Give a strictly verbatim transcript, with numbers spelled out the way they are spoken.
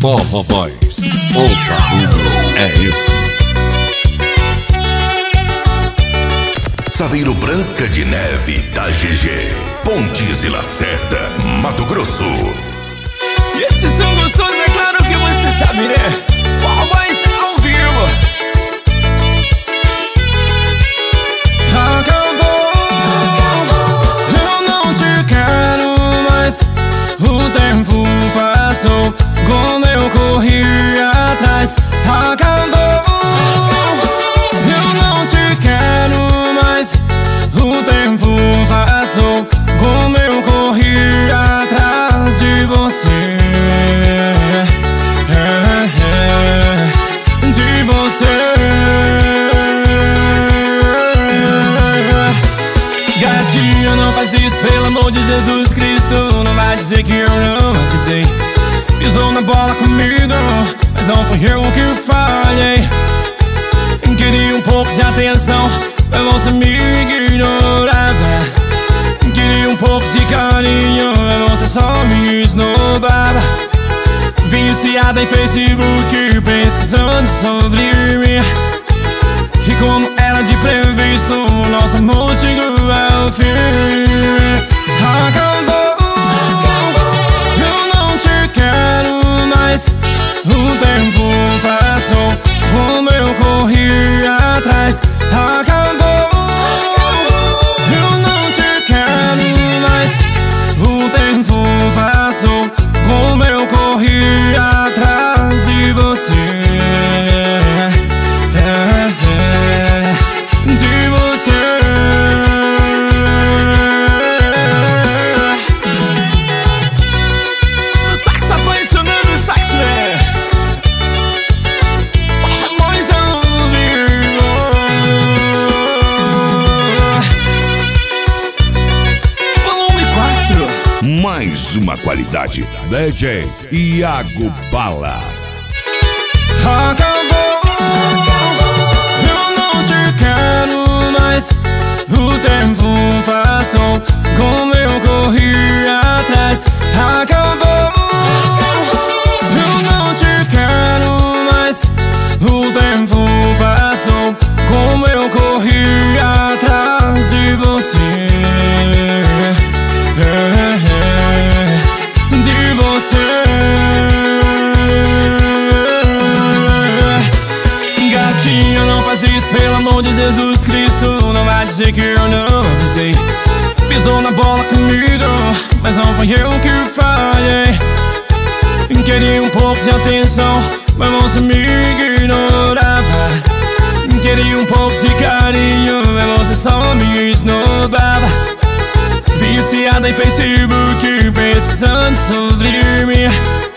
Forró Boys, o barulho é esse. Saveiro Branca de Neve da G G, Pontes e Lacerda, Mato Grosso. E esse som gostoso, é claro que você sabe, né? Forró Boys ao vivo. Acabou, eu não te quero mais. O tempo passou, como eu corri atrás. Acabou, eu não te quero mais. O tempo passou, como eu corri atrás de você. É, é, de você. Gatinho, não faz isso, pelo amor de Jesus Cristo. Não vai dizer que eu não avisei. Pisou na bola comigo, mas não fui eu que falhei. Queria um pouco de atenção, mas você me ignorava. Queria um pouco de carinho, mas você só me esnobava. Viciada em Facebook, pesquisando sobre mim. E como era de previsto, nosso amor chegou ao fim. Acabou, eu não te quero mais. O tempo passou, como eu corri atrás. Acabou, eu não te quero mais. O tempo passou, como eu corri atrás de você. É, é, de você. O sax apaixonando, o sax, né? Mais uma qualidade. D J Iago Bala. Acabou, eu não te quero mais. O tempo passou, como eu corri atrás. Acabou, eu não te quero mais. O tempo passou, como eu corri atrás de você. É, é, de você. Gatinho, não faz isso, pelo amor de Jesus Cristo. Não vai dizer que eu não avisei. Pisou na bola comigo, mas não foi eu que falhei. Queria um pouco de atenção, mas você me ignorava. Queria um pouco de carinho, mas você só me esnobava. Viciada em Facebook, pesquisando sobre mim.